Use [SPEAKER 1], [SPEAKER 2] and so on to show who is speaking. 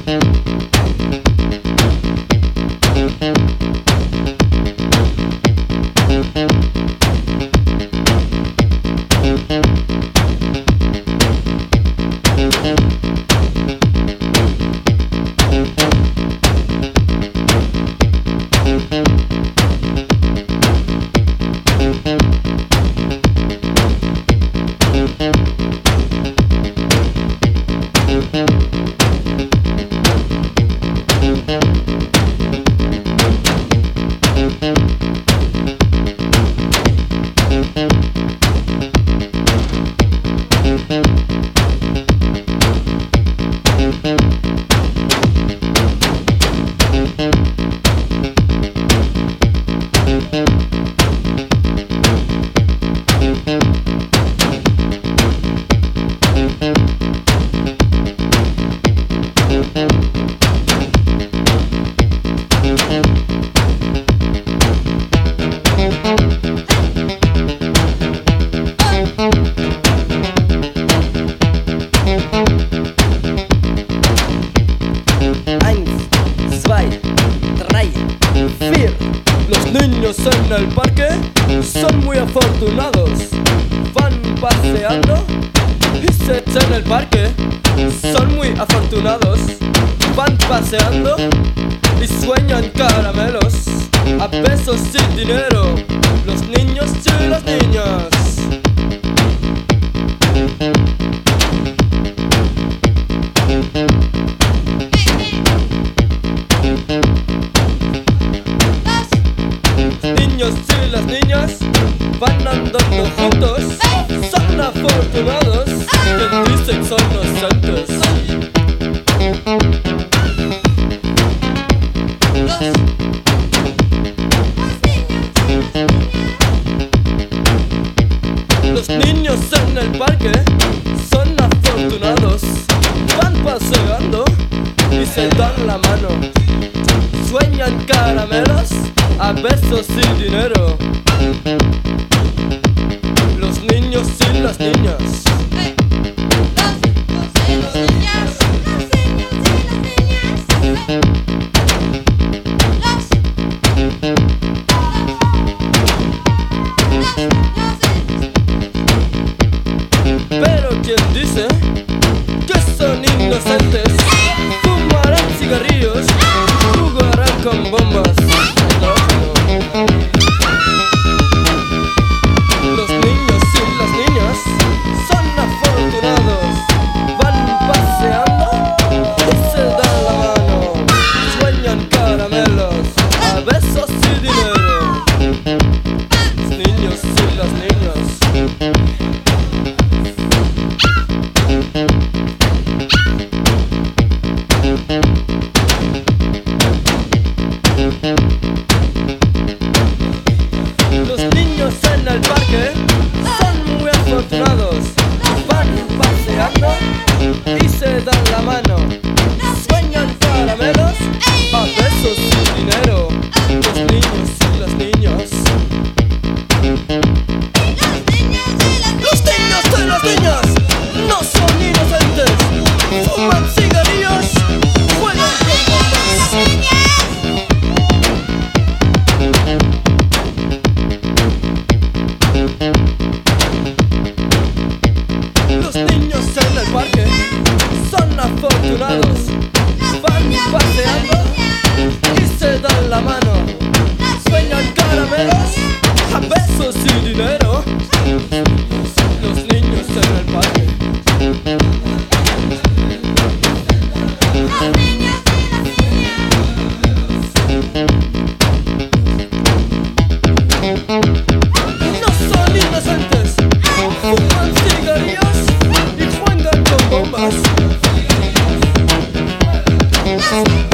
[SPEAKER 1] En el parque son muy afortunados. Van paseando y se echan en el parque. Son muy afortunados. Van paseando y sueñan caramelos a pesos sin dinero. Los niños y las niñas. Y las niñas van andando juntos. Son afortunados que dicen son inocentes. Los niños en el parque son afortunados. Van paseando y se dan la mano. Sueñan caramelos a besos y dinero. Los niños y las niñas. Pero quien dice que son inocentes, fumarán cigarrillos, jugarán con bombas. Los niños y las niñas son afortunados. Van paseando y se dan la mano. Sueñan caramelos a besos y dinero. Los niños y las niñas. Los niños en el parque son muy afortunados. Van paseando y se dan la mano. Sueñan caramelos a besos y dinero. Los niños y las niñas. Los niños y las niñas no son inocentes. Fuman cigarrillos, juegan con bombas. Los niños en el parque son afortunados. Van paseando y se dan la mano. Sueñan caramelos a besos y dinero. Los niños en el parque. No son inocentes. Fuman cigarrillos y juegan con bombas.